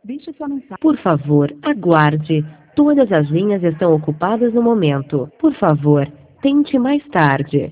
Deixe sua mensagem. Por favor, aguarde. Todas as linhas estão ocupadas no momento. Por favor, tente mais tarde.